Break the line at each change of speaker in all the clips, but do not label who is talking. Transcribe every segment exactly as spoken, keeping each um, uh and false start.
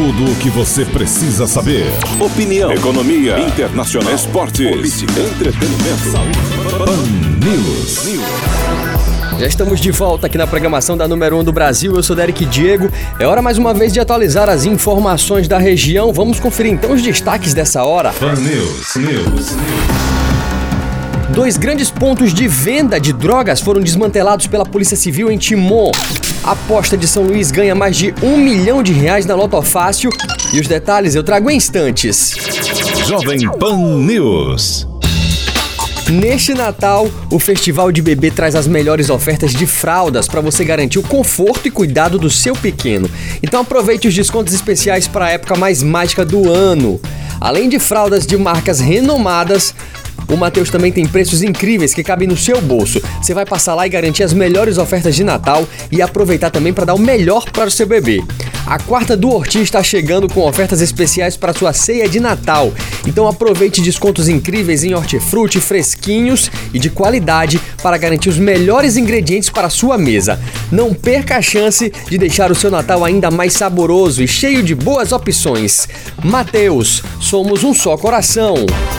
Tudo o que você precisa saber. Opinião, economia, internacional, esportes, política, entretenimento, saúde. Pan News.
Já estamos de volta aqui na programação da número um do Brasil. Eu sou Derek Diego. É hora mais uma vez de atualizar as informações da região. Vamos conferir então os destaques dessa hora.
Pan News. News.
Dois grandes pontos de venda de drogas foram desmantelados pela Polícia Civil em Timon. A aposta de São Luís ganha mais de um milhão de reais na Loto Fácil. E os detalhes eu trago em instantes.
Jovem Pan News.
Neste Natal, o Festival de Bebê traz as melhores ofertas de fraldas para você garantir o conforto e cuidado do seu pequeno. Então aproveite os descontos especiais para a época mais mágica do ano. Além de fraldas de marcas renomadas, o Mateus também tem preços incríveis que cabem no seu bolso. Você vai passar lá e garantir as melhores ofertas de Natal e aproveitar também para dar o melhor para o seu bebê. A quarta do Horti está chegando com ofertas especiais para sua ceia de Natal. Então aproveite descontos incríveis em hortifruti, fresquinhos e de qualidade para garantir os melhores ingredientes para a sua mesa. Não perca a chance de deixar o seu Natal ainda mais saboroso e cheio de boas opções. Mateus, somos um só coração.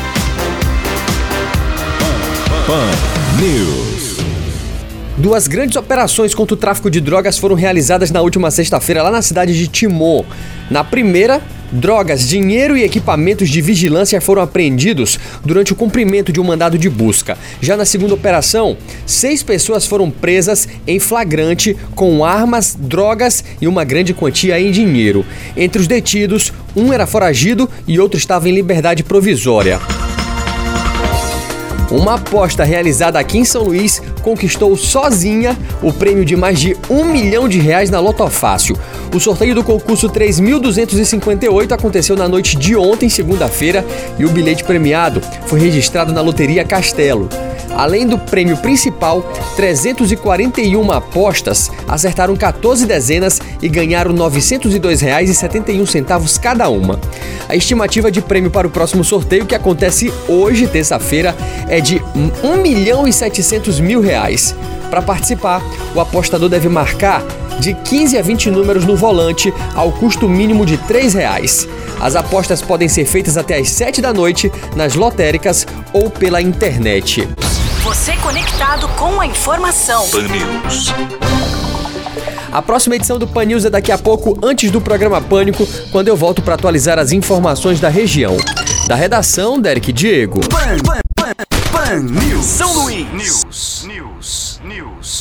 Pan News.
Duas grandes operações contra o tráfico de drogas foram realizadas na última sexta-feira lá na cidade de Timon. Na primeira, drogas, dinheiro e equipamentos de vigilância foram apreendidos durante o cumprimento de um mandado de busca. Já na segunda operação, seis pessoas foram presas em flagrante com armas, drogas e uma grande quantia em dinheiro. Entre os detidos, um era foragido e outro estava em liberdade provisória. Uma aposta realizada aqui em São Luís conquistou sozinha o prêmio de mais de um milhão de reais na Loto Fácil. O sorteio do concurso três mil duzentos e cinquenta e oito aconteceu na noite de ontem, segunda-feira, e o bilhete premiado foi registrado na Loteria Castelo. Além do prêmio principal, trezentas e quarenta e uma apostas acertaram quatorze dezenas e ganharam novecentos e dois reais e setenta e um centavos cada uma. A estimativa de prêmio para o próximo sorteio, que acontece hoje, terça-feira, é de um milhão e setecentos mil reais. Para participar, o apostador deve marcar de quinze a vinte números no volante ao custo mínimo de três reais. As apostas podem ser feitas até às sete da noite nas lotéricas ou pela internet.
Você conectado com a informação.
Pan News.
A próxima edição do Pan News é daqui a pouco, antes do programa Pânico, quando eu volto para atualizar as informações da região. Da redação, Derek Diego.
Pan, Pan, Pan, Pan News. São Luís. News. News. News.